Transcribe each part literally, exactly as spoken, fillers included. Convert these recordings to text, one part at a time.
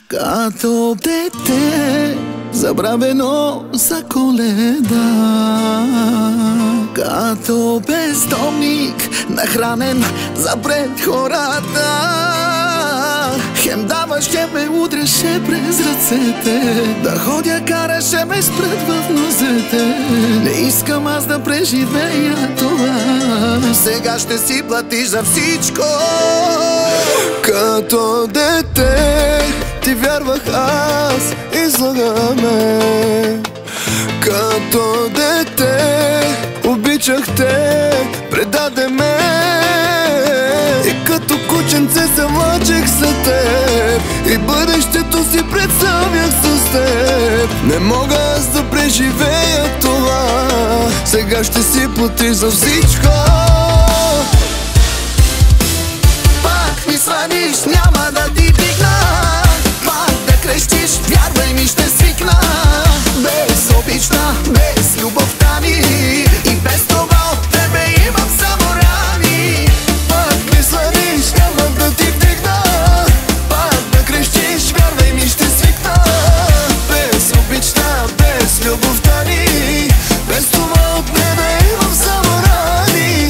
Като дете, забравено за Коледа, като бездомник, нахранен запред хората. Хем даваше, ме удряше през ръцете, да ходя караше ме спред в нозете. Не искам аз да преживея това, сега ще си платиш за всичко. Като дете ти вярвах, аз излагаме. Като дете обичах те, предаде ме. И като кученце се влачех за теб, и бъдещето си представях с теб. Не мога аз да преживея това, сега ще си платиш за всичко. Пак ми сваниш, няма да ти дигна, пак да крещиш, вярвай ми, ще свикна. Без обична, без любовта ми, и без това от тебе имам само рани. Пак ми сваниш, няма да ти вдигна, пак да крещиш, вярвай ми, ще свикна. Без обична, без любовта ни, без това от тебе имам само рани.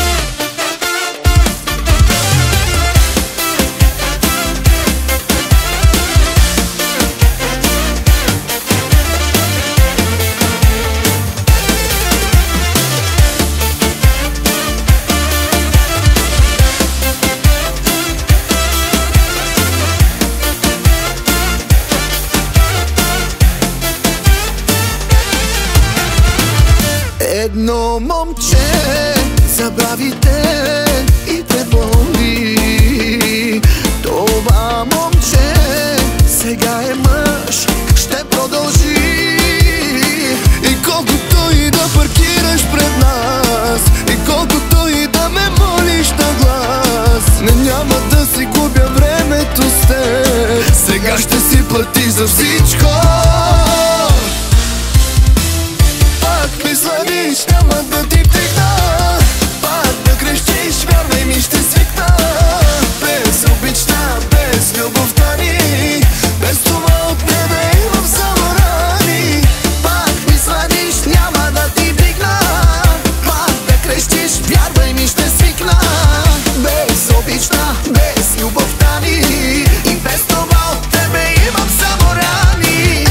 Едно момче забрави те и те боли. Това момче сега е мъж, ще продължи. И колкото и да паркираш пред нас, и колкото и да ме молиш на глас, не, няма да си губя времето с теб, сега ще си плати за всичко. Пак ми звъниш, няма да ти вдигна, пак да крещиш, вярвай ми, ще свикна. Без обична, без любовта ни, без това от тебе имам само рани. Пак ми звъниш, няма да ти вдигна, пак да крещиш, вярвай ми, ще свикна. Без обична, без любовта ни, и без това от тебе имам само рани.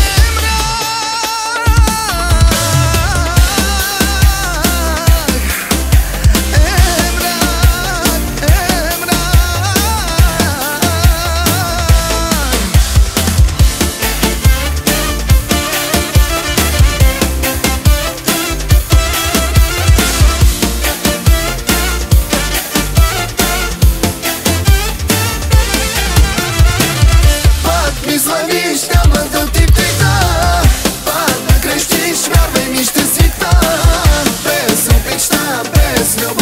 Звъниш, няма да ти вдигна, пак да крещиш, вярвай ми, ще свикна. Без обична, без любов.